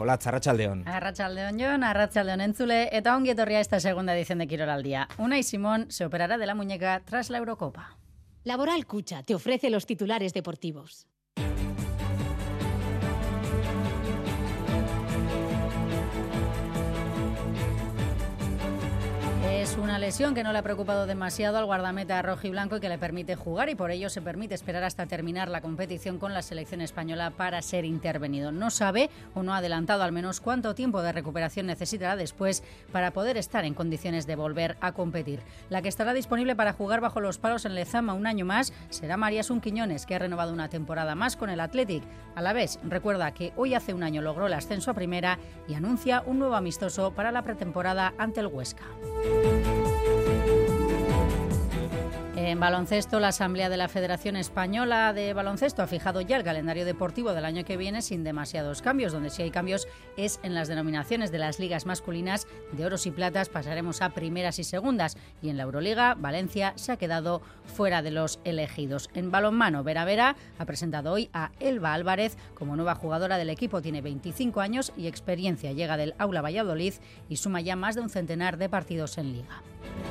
Hola, Arratsaldeon. Arratsaldeon, Jon, Arratsaldeon, entzule, eta ongi etorria a esta segunda edición de Quirol al Día. Unai Simón se operará de la muñeca tras la Eurocopa. Laboral Cucha te ofrece los titulares deportivos. Es una lesión que no le ha preocupado demasiado al guardameta rojiblanco y que le permite jugar, y por ello se permite esperar hasta terminar la competición con la selección española para ser intervenido. No sabe o no ha adelantado al menos cuánto tiempo de recuperación necesitará después para poder estar en condiciones de volver a competir. La que estará disponible para jugar bajo los palos en Lezama un año más será María Asun Quiñones, que ha renovado una temporada más con el Athletic. A la vez, recuerda que hoy hace un año logró el ascenso a primera y anuncia un nuevo amistoso para la pretemporada ante el Huesca. En baloncesto, la Asamblea de la Federación Española de Baloncesto ha fijado ya el calendario deportivo del año que viene sin demasiados cambios. Donde sí hay cambios es en las denominaciones de las ligas masculinas. De oros y platas pasaremos a primeras y segundas, y en la Euroliga, Valencia se ha quedado fuera de los elegidos. En balonmano, Vera Vera ha presentado hoy a Elba Álvarez como nueva jugadora del equipo. Tiene 25 años y experiencia, llega del Aula Valladolid y suma ya más de un centenar de partidos en liga.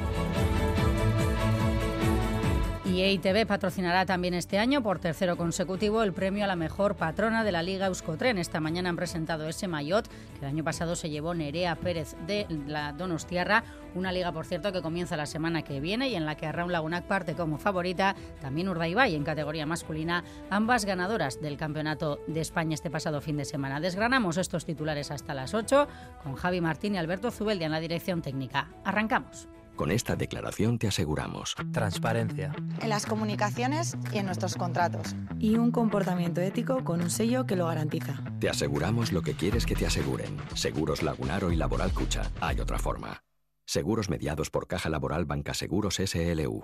Y EITB patrocinará también este año, por tercero consecutivo, el premio a la mejor patrona de la Liga Euskotren. Esta mañana han presentado ese maillot que el año pasado se llevó Nerea Pérez de la Donostiarra, una liga, por cierto, que comienza la semana que viene y en la que Arraun Lagunac parte como favorita, también Urdaibai en categoría masculina, ambas ganadoras del Campeonato de España este pasado fin de semana. Desgranamos estos titulares hasta las 8 con Javi Martín y Alberto Zubeldia en la dirección técnica. Arrancamos. Con esta declaración te aseguramos transparencia en las comunicaciones y en nuestros contratos. Y un comportamiento ético con un sello que lo garantiza. Te aseguramos lo que quieres que te aseguren. Seguros Lagunaro y Laboral Cucha. Hay otra forma. Seguros mediados por Caja Laboral Banca Seguros SLU.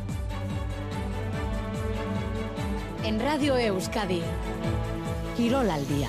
En Radio Euskadi, Quirol al Día.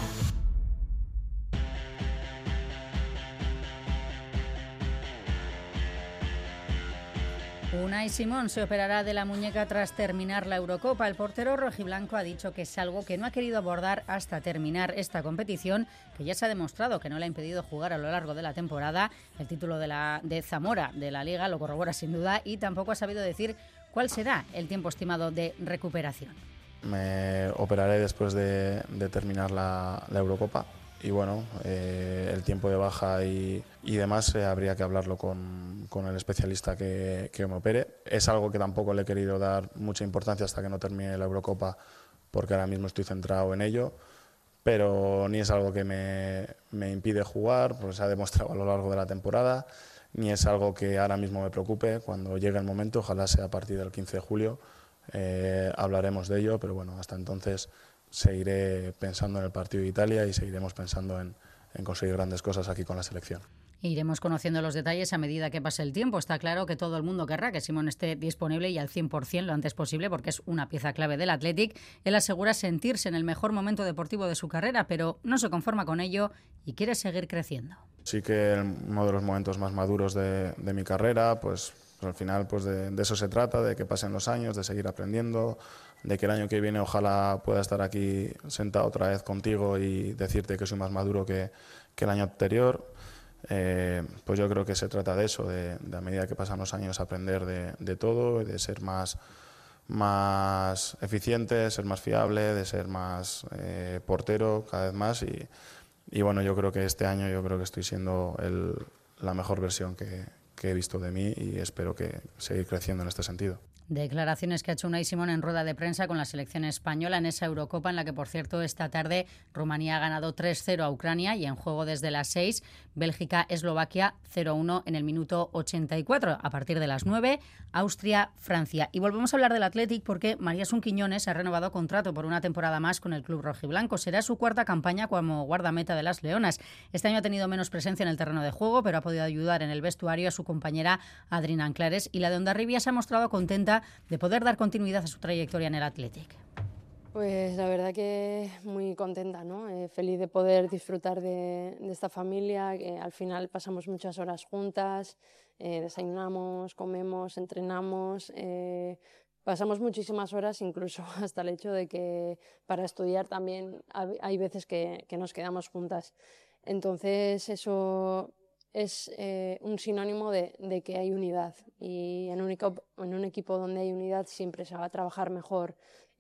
Unai Simón se operará de la muñeca tras terminar la Eurocopa. El portero rojiblanco ha dicho que es algo que no ha querido abordar hasta terminar esta competición, que ya se ha demostrado que no le ha impedido jugar a lo largo de la temporada. El título de Zamora de la Liga lo corrobora sin duda, y tampoco ha sabido decir cuál será el tiempo estimado de recuperación. Me operaré después de terminar la Eurocopa. Y bueno, el tiempo de baja y demás habría que hablarlo con el especialista que me opere. Es algo que tampoco le he querido dar mucha importancia hasta que no termine la Eurocopa, porque ahora mismo estoy centrado en ello, pero ni es algo que me impide jugar, porque se ha demostrado a lo largo de la temporada, ni es algo que ahora mismo me preocupe. Cuando llegue el momento, ojalá sea a partir del 15 de julio, hablaremos de ello, pero bueno, hasta entonces seguiré pensando en el partido de Italia y seguiremos pensando en conseguir grandes cosas aquí con la selección. Iremos conociendo los detalles a medida que pase el tiempo. Está claro que todo el mundo querrá que Simón esté disponible y al 100% lo antes posible, porque es una pieza clave del Athletic. Él asegura sentirse en el mejor momento deportivo de su carrera, pero no se conforma con ello y quiere seguir creciendo. Sí que uno de los momentos más maduros de mi carrera, pues al final pues de eso se trata, de que pasen los años, de seguir aprendiendo, de que el año que viene ojalá pueda estar aquí sentado otra vez contigo y decirte que soy más maduro que el año anterior. Pues yo creo que se trata de eso, de a medida que pasan los años aprender de todo, de ser más eficiente, de ser más fiable, de ser más portero cada vez más y bueno, yo creo que este año que estoy siendo la mejor versión que he visto de mí y espero que seguir creciendo en este sentido. Declaraciones que ha hecho Unai Simón en rueda de prensa con la selección española en esa Eurocopa en la que, por cierto, esta tarde Rumanía ha ganado 3-0 a Ucrania y en juego desde las 6, Bélgica-Eslovaquia 0-1 en el minuto 84. A partir de las 9, Austria-Francia. Y volvemos a hablar del Athletic porque María Asun Quiñones ha renovado contrato por una temporada más con el club rojiblanco. Será su cuarta campaña como guardameta de las Leonas. Este año ha tenido menos presencia en el terreno de juego, pero ha podido ayudar en el vestuario a su compañera Adriana Anclares, y la de Hondarribia se ha mostrado contenta de poder dar continuidad a su trayectoria en el Athletic. Pues la verdad que muy contenta, ¿no? Feliz de poder disfrutar de esta familia, que al final pasamos muchas horas juntas, desayunamos, comemos, entrenamos, pasamos muchísimas horas, incluso hasta el hecho de que para estudiar también hay veces que nos quedamos juntas. Entonces eso es un sinónimo de que hay unidad, y en un equipo donde hay unidad siempre se va a trabajar mejor,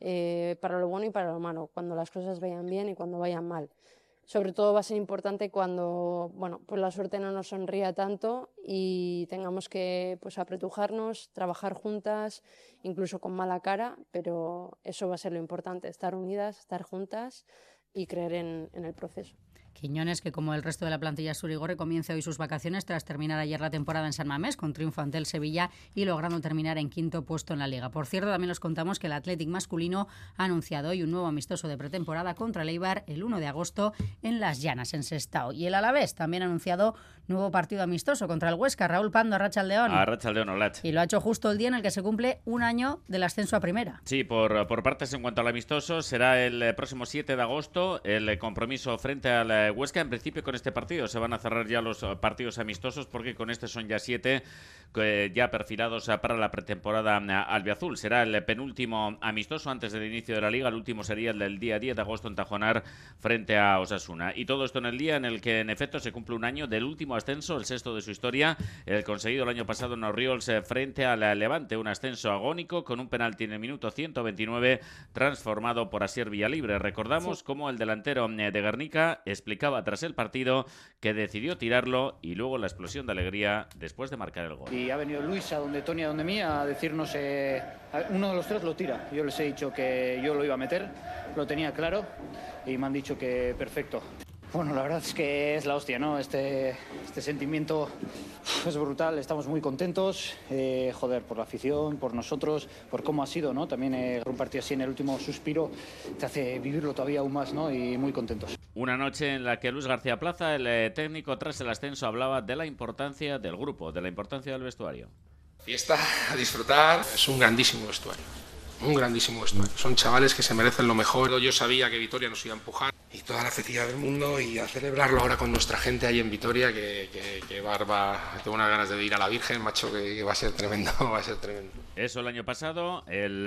para lo bueno y para lo malo, cuando las cosas vayan bien y cuando vayan mal. Sobre todo va a ser importante cuando pues la suerte no nos sonría tanto y tengamos que apretujarnos, trabajar juntas, incluso con mala cara, pero eso va a ser lo importante, estar unidas, estar juntas y creer en el proceso. Quiñones, que como el resto de la plantilla surigorri comienza hoy sus vacaciones tras terminar ayer la temporada en San Mamés con triunfo ante el Sevilla y logrando terminar en 5º puesto en la Liga. Por cierto, también os contamos que el Athletic masculino ha anunciado hoy un nuevo amistoso de pretemporada contra el Eibar el 1 de agosto en Las Llanas, en Sestao. Y el Alavés también ha anunciado nuevo partido amistoso contra el Huesca. Raúl Pando, Arratsaldeon. Arratsaldeon, Olatz. Y lo ha hecho justo el día en el que se cumple un año del ascenso a primera. Sí, por partes en cuanto al amistoso, será el próximo 7 de agosto el compromiso frente al Huesca. En principio con este partido se van a cerrar ya los partidos amistosos, porque con este son ya 7 ya perfilados para la pretemporada albiazul. Será el penúltimo amistoso antes del inicio de la Liga. El último sería el del día 10 de agosto en Tajonar frente a Osasuna. Y todo esto en el día en el que en efecto se cumple un año del último ascenso, el 6º de su historia, el conseguido el año pasado en Orriols frente al Levante. Un ascenso agónico con un penalti en el minuto 129 transformado por Asier Villalibre. Recordamos cómo el delantero de Guernica explicaba tras el partido que decidió tirarlo, y luego la explosión de alegría después de marcar el gol. Y ha venido Luis a donde Tony, a donde mí, a decirnos uno de los tres lo tira. Yo les he dicho que yo lo iba a meter, lo tenía claro y me han dicho que perfecto. Bueno, la verdad es que es la hostia, ¿no? Este sentimiento es brutal, estamos muy contentos, por la afición, por nosotros, por cómo ha sido, ¿no? También un partido así en el último suspiro te hace vivirlo todavía aún más, ¿no? Y muy contentos. Una noche en la que Luis García Plaza, el técnico tras el ascenso, hablaba de la importancia del grupo, de la importancia del vestuario. Fiesta, a disfrutar, es un grandísimo vestuario. Un grandísimo vestuario. Son chavales que se merecen lo mejor. Yo sabía que Vitoria nos iba a empujar y toda la felicidad del mundo, y a celebrarlo ahora con nuestra gente ahí en Vitoria, que barba. Tengo unas ganas de ir a la Virgen, macho, que va a ser tremendo, va a ser tremendo. Eso el año pasado,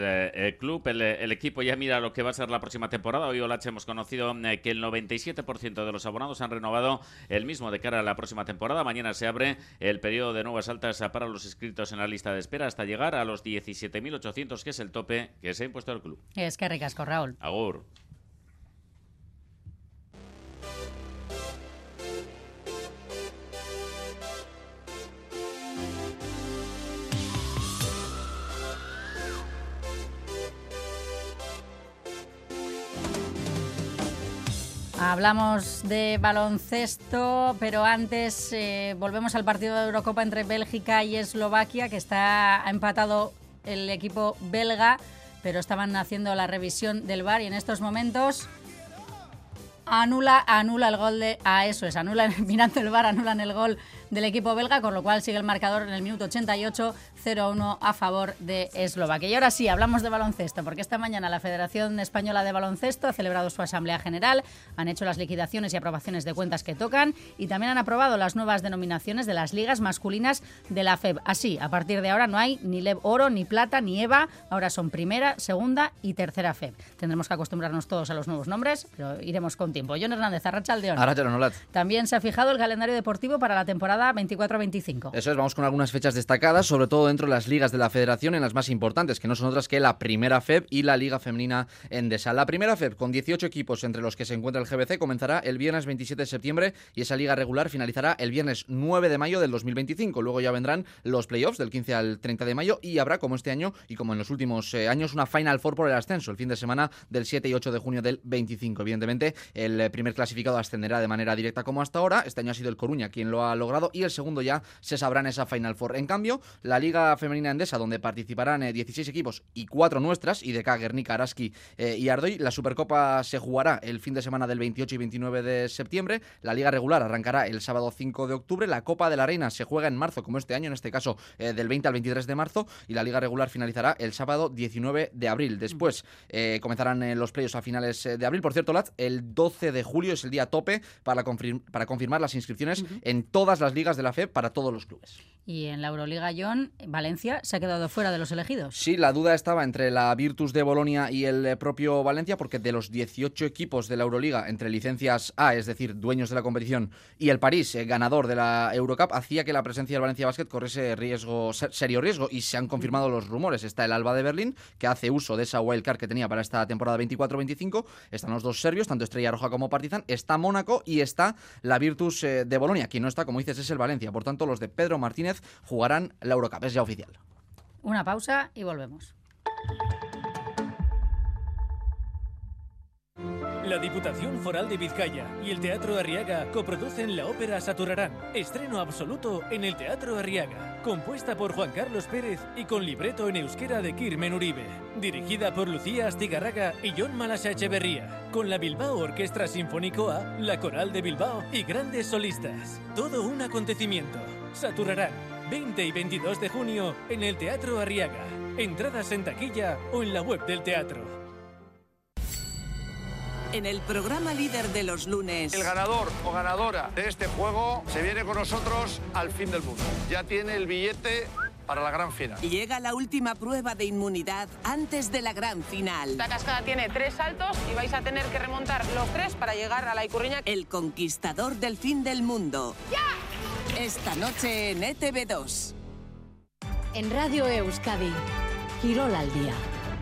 el club, el equipo ya mira lo que va a ser la próxima temporada. Hoy, Olache, hemos conocido que el 97% de los abonados han renovado el mismo de cara a la próxima temporada. Mañana se abre el periodo de nuevas altas para los inscritos en la lista de espera hasta llegar a los 17.800, que es el tope que se ha impuesto al club. Es que ricasco, Raúl. Agur. Hablamos de baloncesto, pero antes volvemos al partido de Eurocopa entre Bélgica y Eslovaquia, que ha empatado el equipo belga, pero estaban haciendo la revisión del VAR y en estos momentos anula el gol mirando el VAR, anulan el gol del equipo belga, con lo cual sigue el marcador en el minuto 88, 0-1 a favor de Eslovaquia. Y ahora sí, hablamos de baloncesto, porque esta mañana la Federación Española de Baloncesto ha celebrado su Asamblea General, han hecho las liquidaciones y aprobaciones de cuentas que tocan y también han aprobado las nuevas denominaciones de las ligas masculinas de la FEB. Así, a partir de ahora no hay ni LEB Oro, ni Plata, ni EVA, ahora son Primera, Segunda y Tercera FEB. Tendremos que acostumbrarnos todos a los nuevos nombres, pero iremos con tiempo. John Hernández, Arratsaldeon. También se ha fijado el calendario deportivo para la temporada 24-25. Eso es, vamos con algunas fechas destacadas, sobre todo dentro de las ligas de la Federación, en las más importantes, que no son otras que la Primera FEB y la Liga Femenina Endesa. La Primera FEB, con 18 equipos entre los que se encuentra el GBC, comenzará el viernes 27 de septiembre y esa liga regular finalizará el viernes 9 de mayo del 2025. Luego ya vendrán los playoffs del 15 al 30 de mayo y habrá, como este año y como en los últimos años, una Final Four por el ascenso, el fin de semana del 7 y 8 de junio del 25. Evidentemente, el primer clasificado ascenderá de manera directa como hasta ahora. Este año ha sido el Coruña quien lo ha logrado y el segundo ya se sabrá en esa Final Four. En cambio, la Liga Femenina Endesa, donde participarán 16 equipos y 4 nuestras, IDK, Guernica, Araski y Ardoy. La Supercopa se jugará el fin de semana del 28 y 29 de septiembre. La Liga Regular arrancará el sábado 5 de octubre. La Copa de la Reina se juega en marzo, como este año, en este caso del 20 al 23 de marzo. Y la Liga Regular finalizará el sábado 19 de abril. Después comenzarán los playoffs a finales de abril. Por cierto, Lat, el 12 12 de julio es el día tope para confirmar las inscripciones en todas las ligas de la FEP para todos los clubes. Y en la Euroliga, John, Valencia se ha quedado fuera de los elegidos. Sí, la duda estaba entre la Virtus de Bolonia y el propio Valencia, porque de los 18 equipos de la Euroliga, entre licencias A, es decir, dueños de la competición, y el París, ganador de la Eurocup, hacía que la presencia del Valencia Basket corriese serio riesgo, y se han confirmado los rumores. Está el Alba de Berlín, que hace uso de esa wildcard que tenía para esta temporada 24-25. Están los dos serbios, tanto Estrella Roja como Partizan. Está Mónaco y está la Virtus de Bolonia. Quien no está, como dices, es el Valencia. Por tanto, los de Pedro Martínez jugarán la Eurocup, es ya oficial. Una pausa y volvemos. La Diputación Foral de Vizcaya y el Teatro Arriaga coproducen la ópera Saturarán, estreno absoluto en el Teatro Arriaga, compuesta por Juan Carlos Pérez y con libreto en euskera de Kirmen Uribe, dirigida por Lucía Astigarraga y Jon Malasa Echeverría, con la Bilbao Orquestra Sinfónicoa, la Coral de Bilbao y grandes solistas. Todo un acontecimiento. Saturarán, 20 y 22 de junio en el Teatro Arriaga. Entradas en taquilla o en la web del teatro. En el programa líder de los lunes, el ganador o ganadora de este juego se viene con nosotros al fin del mundo. Ya tiene el billete para la gran final. Llega la última prueba de inmunidad antes de la gran final. La cascada tiene 3 saltos y vais a tener que remontar los 3 para llegar a la Ikurriña. El conquistador del fin del mundo. ¡Ya! Esta noche en ETV2. En Radio Euskadi, Quirol al día.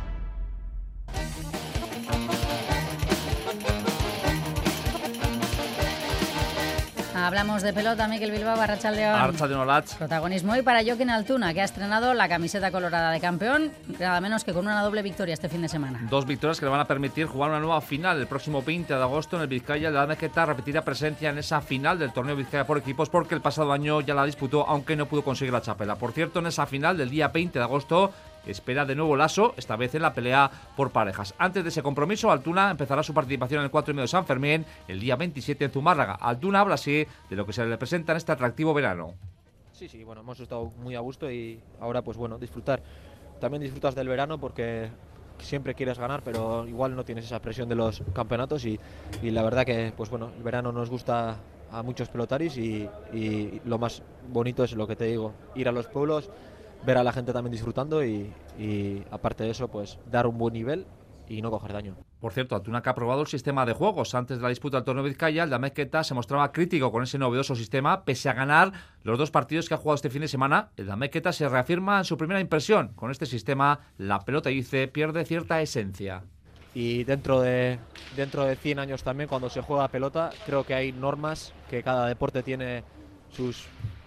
Hablamos de pelota, Mikel Bilbao, Arratsaldeon. Arratsaldeon, Olatz. Protagonismo hoy para Jokin Altuna, que ha estrenado la camiseta colorada de campeón, nada menos que con una doble victoria este fin de semana. 2 victorias que le van a permitir jugar una nueva final el próximo 20 de agosto en el Vizcaya. La Mezqueta repetirá presencia en esa final del torneo Vizcaya por equipos, porque el pasado año ya la disputó, aunque no pudo conseguir la txapela. Por cierto, en esa final del día 20 de agosto espera de nuevo Lasso, esta vez en la pelea por parejas. Antes de ese compromiso, Altuna empezará su participación en el 4 y medio de San Fermín el día 27 en Zumárraga. Altuna habla así de lo que se le presenta en este atractivo verano. Sí, bueno, hemos estado muy a gusto y ahora pues bueno, disfrutar. También disfrutas del verano porque siempre quieres ganar, pero igual no tienes esa presión de los campeonatos y la verdad que pues bueno, el verano nos gusta a muchos pelotaris y lo más bonito es lo que te digo, ir a los pueblos, ver a la gente también disfrutando y aparte de eso, pues dar un buen nivel y no coger daño. Por cierto, Altuna, que ha aprobado el sistema de juegos antes de la disputa del torneo Vizcaya, el de Mezqueta se mostraba crítico con ese novedoso sistema, pese a ganar los 2 partidos que ha jugado este fin de semana. El de Mezqueta se reafirma en su primera impresión. Con este sistema, la pelota, dice, pierde cierta esencia. Y dentro de 100 años también, cuando se juega pelota, creo que hay normas, que cada deporte tiene sus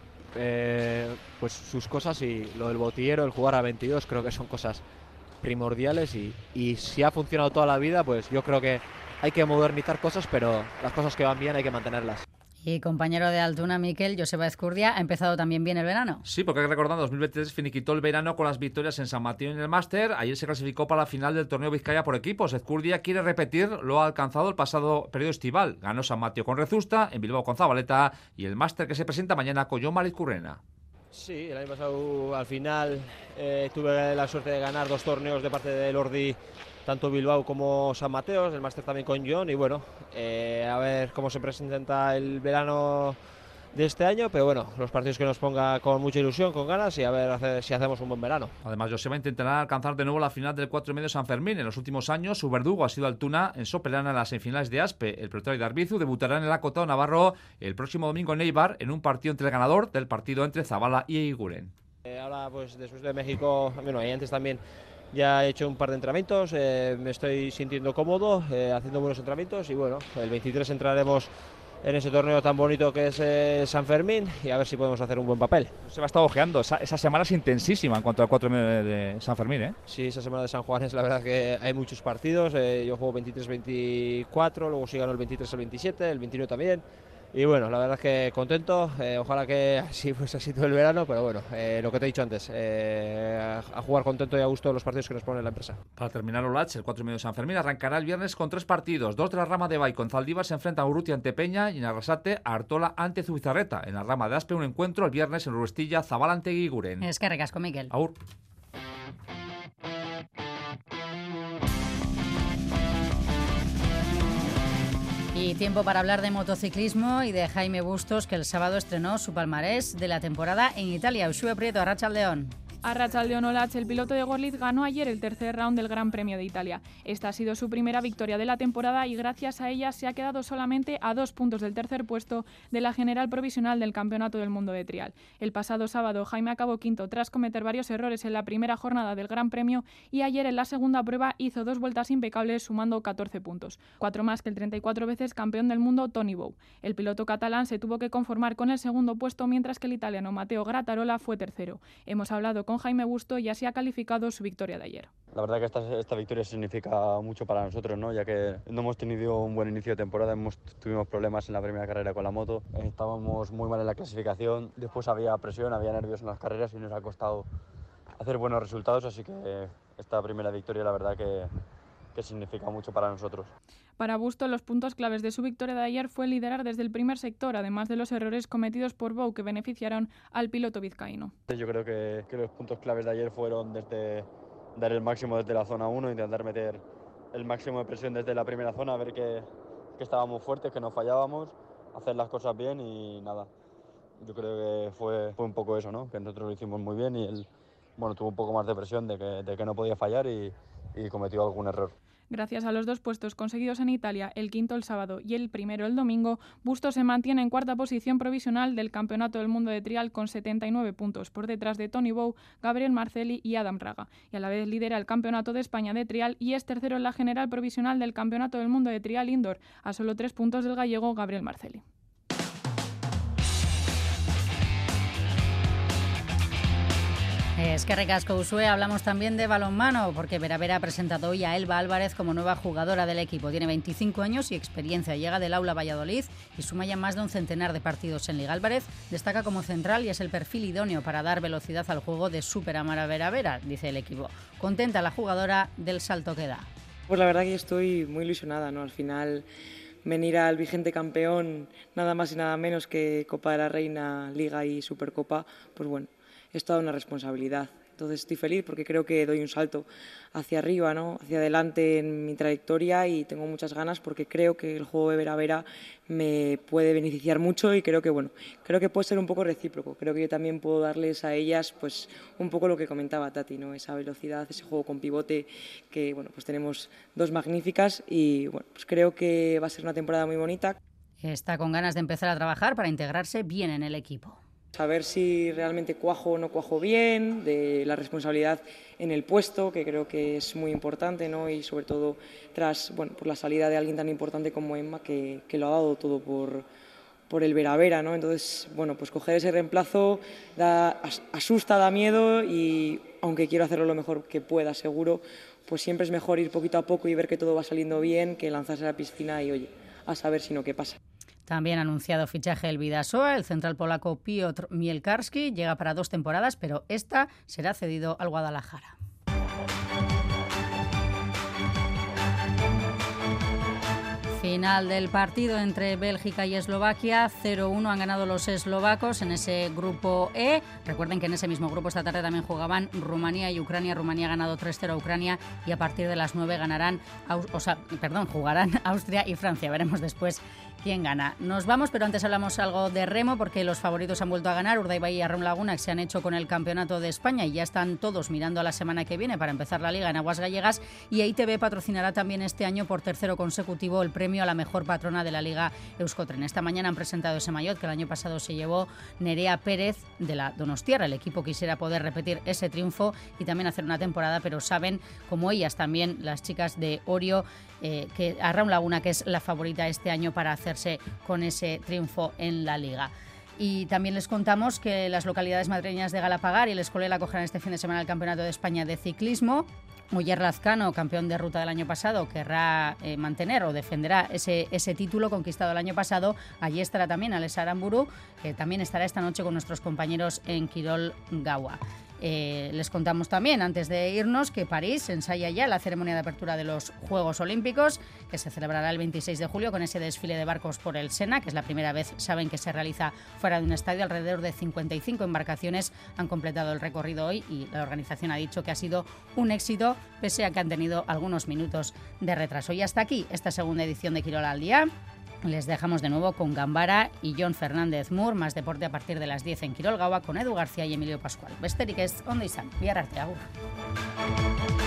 cosas, y lo del botillero, el jugar a 22, creo que son cosas primordiales y si ha funcionado toda la vida, pues yo creo que hay que modernizar cosas, pero las cosas que van bien hay que mantenerlas. Y compañero de Altuna, Mikel, Joseba Ezcurdia, ha empezado también bien el verano. Sí, porque recordando, 2023 finiquitó el verano con las victorias en San Mateo y en el Máster. Ayer se clasificó para la final del torneo Vizcaya por equipos. Ezcurdia quiere repetir lo alcanzado el pasado periodo estival. Ganó San Mateo con Rezusta, en Bilbao con Zabaleta y el Máster que se presenta mañana con Jon Malizkurrena. Sí, el año pasado al final tuve la suerte de ganar 2 torneos de parte del Ordi, tanto Bilbao como San Mateo, el máster también con Jon, y bueno, a ver cómo se presenta el verano de este año, pero bueno, los partidos que nos ponga con mucha ilusión, con ganas, y a ver si hacemos un buen verano. Además, Joseba intentará alcanzar de nuevo la final del 4 y medio San Fermín. En los últimos años, su verdugo ha sido Altuna en Sopelana en las semifinales de Aspe. El pelotari de Arbizu debutará en el Acotado Navarro el próximo domingo en Eibar, en un partido entre el ganador del partido entre Zabala y Eguiguren. Ahora, pues después de México, bueno, y antes también, ya he hecho un par de entrenamientos, me estoy sintiendo cómodo, haciendo buenos entrenamientos, y bueno, el 23 entraremos en ese torneo tan bonito que es San Fermín, y a ver si podemos hacer un buen papel. Se va a estar ojeando, esa semana es intensísima en cuanto al 4 de San Fermín, ¿eh? Sí, esa semana de San Juan es la verdad que hay muchos partidos, yo juego 23-24, luego sí gano el 23 al 27, el 29 también. Y bueno, la verdad es que contento, ojalá que así fuese así todo el verano, pero bueno, lo que te he dicho antes, a jugar contento y a gusto los partidos que nos pone la empresa. Para terminar, Olatz, el 4 y medio de San Fermín arrancará el viernes con 3 partidos. 2 de la rama de Baico, en Zaldívar se enfrenta a Urrutia ante Peña y en Arrasate a Artola ante Zubizarreta. En la rama de Aspe un encuentro el viernes en Uruestilla, Zabala ante Eguiguren. Es que recasco, Mikel. Aur. Y Y tiempo para hablar de motociclismo y de Jaime Bustos, que el sábado estrenó su palmarés de la temporada en Italia. Uxue Prieto, arratsaldeon. Arratsaldeon Olatz, el piloto de Gorlitz ganó ayer el tercer round del Gran Premio de Italia. Esta ha sido su primera victoria de la temporada y gracias a ella se ha quedado solamente a 2 puntos del tercer puesto de la general provisional del Campeonato del Mundo de Trial. El pasado sábado Jaime acabó quinto tras cometer varios errores en la primera jornada del Gran Premio y ayer en la segunda prueba hizo 2 vueltas impecables sumando 14 puntos, 4 más que el 34 veces campeón del mundo Tony Bow. El piloto catalán se tuvo que conformar con el segundo puesto mientras que el italiano Matteo Grattarola fue tercero. Hemos hablado con Jaime Busto y así ha calificado su victoria de ayer. La verdad que esta victoria significa mucho para nosotros, ¿no? Ya que no hemos tenido un buen inicio de temporada, tuvimos problemas en la primera carrera con la moto, estábamos muy mal en la clasificación, después había presión, había nervios en las carreras y nos ha costado hacer buenos resultados, así que esta primera victoria la verdad que significa mucho para nosotros. Para Busto, los puntos claves de su victoria de ayer fue liderar desde el primer sector, además de los errores cometidos por Bow que beneficiaron al piloto vizcaíno. Yo creo que los puntos claves de ayer fueron desde dar el máximo desde la zona 1, intentar meter el máximo de presión desde la primera zona, ver que estábamos fuertes, que no fallábamos, hacer las cosas bien y nada. Yo creo que fue un poco eso, ¿no? Que nosotros lo hicimos muy bien y él tuvo un poco más de presión de que no podía fallar y cometió algún error. Gracias a los 2 puestos conseguidos en Italia, el quinto el sábado y el primero el domingo, Busto se mantiene en cuarta posición provisional del Campeonato del Mundo de Trial con 79 puntos, por detrás de Tony Bow, Gabriel Marcelli y Adam Raga. Y a la vez lidera el Campeonato de España de Trial y es tercero en la general provisional del Campeonato del Mundo de Trial Indoor, a solo 3 puntos del gallego Gabriel Marcelli. Es que recasco Usue, hablamos también de balonmano, porque Bera Bera ha presentado hoy a Elba Álvarez como nueva jugadora del equipo. Tiene 25 años y experiencia, llega del Aula Valladolid y suma ya más de un centenar de partidos en Liga. Álvarez destaca como central y es el perfil idóneo para dar velocidad al juego de Super Amara Bera Bera, dice el equipo. Contenta la jugadora del salto que da. Pues la verdad que estoy muy ilusionada, ¿no? Al final venir al vigente campeón, nada más y nada menos que Copa de la Reina, Liga y Supercopa, pues bueno, es toda una responsabilidad. Entonces estoy feliz porque creo que doy un salto hacia arriba, ¿no? Hacia adelante en mi trayectoria y tengo muchas ganas porque creo que el juego de Bera Bera me puede beneficiar mucho y creo que puede ser un poco recíproco. Creo que yo también puedo darles a ellas pues un poco lo que comentaba Tati, ¿no? Esa velocidad, ese juego con pivote que pues tenemos 2 magníficas y pues creo que va a ser una temporada muy bonita. Está con ganas de empezar a trabajar para integrarse bien en el equipo. Saber si realmente cuajo o no cuajo bien, de la responsabilidad en el puesto, que creo que es muy importante, ¿no? Y sobre todo tras por la salida de alguien tan importante como Emma, que lo ha dado todo por el Bera Bera, ¿no? Entonces, pues coger ese reemplazo asusta, da miedo y aunque quiero hacerlo lo mejor que pueda, seguro, pues siempre es mejor ir poquito a poco y ver que todo va saliendo bien que lanzarse a la piscina y, oye, a saber si no qué pasa. También ha anunciado fichaje el Bidasoa, el central polaco Piotr Mielkarski llega para 2 temporadas, pero esta será cedido al Guadalajara. Final del partido entre Bélgica y Eslovaquia, 0-1 han ganado los eslovacos en ese grupo E. Recuerden que en ese mismo grupo esta tarde también jugaban Rumanía y Ucrania. Rumanía ha ganado 3-0 a Ucrania y a partir de las 9 jugarán Austria y Francia. Veremos después quién gana. Nos vamos, pero antes hablamos algo de remo porque los favoritos han vuelto a ganar. Urdaibai y Arraun Laguna que se han hecho con el Campeonato de España y ya están todos mirando a la semana que viene para empezar la Liga en aguas gallegas y EITB patrocinará también este año por tercero consecutivo el premio a la mejor patrona de la Liga Euskotren. Esta mañana han presentado ese maillot que el año pasado se llevó Nerea Pérez de la Donostiarra. El equipo quisiera poder repetir ese triunfo y también hacer una temporada, pero saben, como ellas también, las chicas de Orio, que Arraun Laguna, que es la favorita este año para hacerse con ese triunfo en la Liga. Y también les contamos que las localidades madrileñas de Galapagar y el Escolel acogerán este fin de semana el Campeonato de España de Ciclismo. Muller Lazcano, campeón de ruta del año pasado, querrá mantener o defenderá ese título conquistado el año pasado. Allí estará también Alex Aramburu, que también estará esta noche con nuestros compañeros en Quirol Gaua. Les contamos también, antes de irnos, que París ensaya ya la ceremonia de apertura de los Juegos Olímpicos, que se celebrará el 26 de julio con ese desfile de barcos por el Sena, que es la primera vez, saben, que se realiza fuera de un estadio. Alrededor de 55 embarcaciones han completado el recorrido hoy y la organización ha dicho que ha sido un éxito, pese a que han tenido algunos minutos de retraso. Y hasta aquí esta segunda edición de Quirol al Día. Les dejamos de nuevo con Gambara y Jon Fernández Mur, más deporte a partir de las 10 en Kirol Gaua con Edu García y Emilio Pascual. Besterik ez, ondo izan, bihar arte, agur.